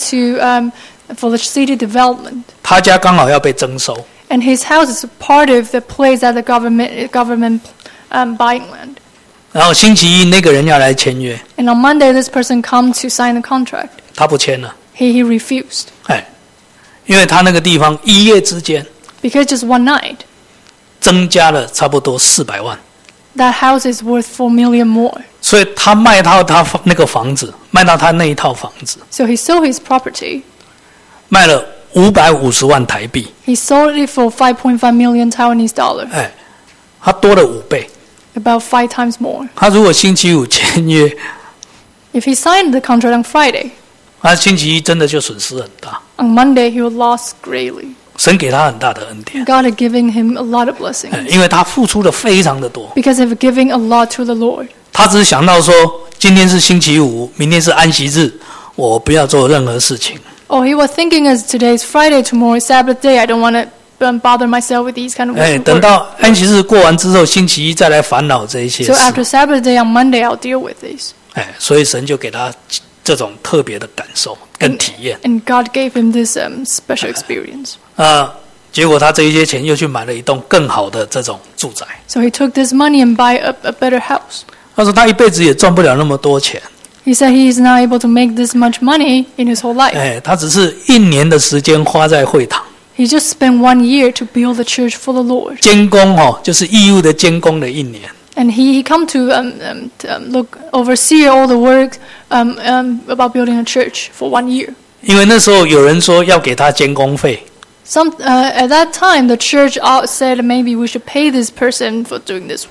for the city development. 他家刚好要被征收， And his house is part of the place that the government buying land. 然后星期一那个人要来签约， And on Monday, this person come to sign the contract. 他不签了， He refused. 因为他那个地方一夜之间 Because just one night, 增加了差不多400万， that house is worth 4 million more. 所以他卖到他那个房子，卖到他那一套房子， So he sold his property. 卖了550万台币， He sold it for 5.5 million Taiwanese dollar, 他多了5倍。 about 5 times more. 他如果星期五签约， If he signed the contract on Friday, 他星期一真的就损失很大。 on Monday he would lost greatly. 神给他很大的恩典， God had given him a lot of blessings 因为他付出的非常的多。 because of giving a lot to the Lord. 他只是想到说，今天是星期五，明天是安息日，我不要做任何事情。 Oh, he was thinking as today is Friday, tomorrow is Sabbath day. I don't want to bother myself with these kind of 等 work. 到安息日过完之后，星期一再来烦恼这一些 So 事。 after Sabbath day on Monday, I'll deal with this. 所以神就给他这种特别的感受跟体验。 And God gave him this special experience. 结果他这一些钱又去买了一栋更好的这种住宅。 So he took this money and buy a better house. 他说他一辈子也赚不了那么多钱， He said he is not able to make this much money in his whole life. 他只是1年的时间花在会堂 He just spent 1 year to build the church for the Lord. 监工，就是义务的监工的1年。 And he come to oversee all the work about building a church for 1 year. 因为那时候有人说要给他监工费， At that time, the church said maybe we should pay this person for doing this work.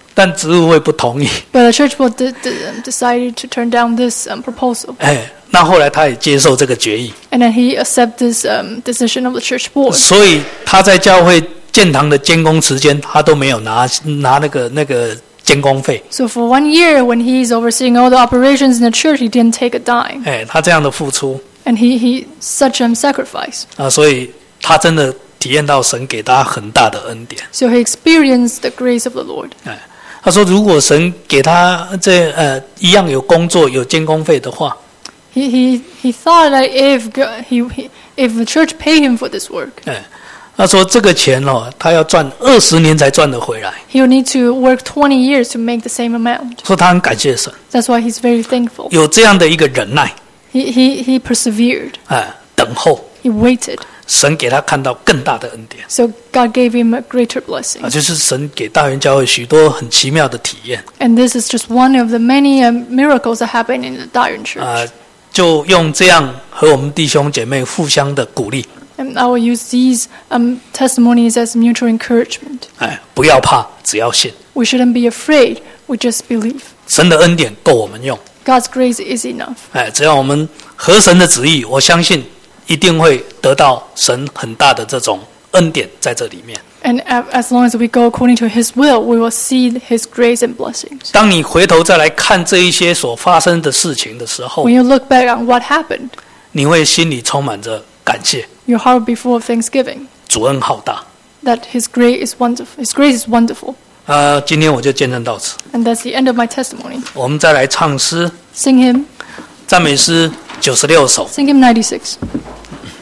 但执务会不同意。 But the church board decided to turn down this proposal. 那后来他也接受这个决议。 And then he accepted this decision of the church board. 所以他在教会建堂的监工时间，他都没有拿那个监工费。 So for 1 year, when he's overseeing all the operations in the church, he didn't take a dime. 他这样的付出。 And he such sacrifice. 所以他真的体验到神给他很大的恩典。 So he experienced the grace of the Lord. 他说，如果神给他一样有工作有监工费的话。 He thought that if the church paid him for this work, 他说这个钱他要赚20年才赚得回来。 He would need to work 20 years to make the same amount. 说他很感谢神。 That's why he's very thankful. 有这样的一个忍耐。 He persevered. 等候。 He waited. 神给他看到更大的恩典。 So God gave him a greater blessing. 就是神给大园教会许多很奇妙的体验。 And this is just one of the many miracles that happen in the Dayun Church. 就用这样和我们弟兄姐妹互相的鼓励。 And I will use these testimonies as mutual encouragement. 不要怕，只要信。 We shouldn't be afraid. We just believe. 神的恩典够我们用。 God's grace is enough. 只要我们合神的旨意，我相信一定会得到神很大的这种恩典在这里面。 And as long as we go according to His will, we will see His grace and blessings. 当你回头再来看这一些所发生的事情的时候， When you look back on what happened, 你会心里充满着感谢。 Your heart will be full of thanksgiving. 主恩好大。 That His grace is wonderful. His grace is wonderful. 今天我就见证到此。 And that's the end of my testimony. 我们再来唱诗。 Sing hymn. 赞美诗96首。 Sing hymn 96.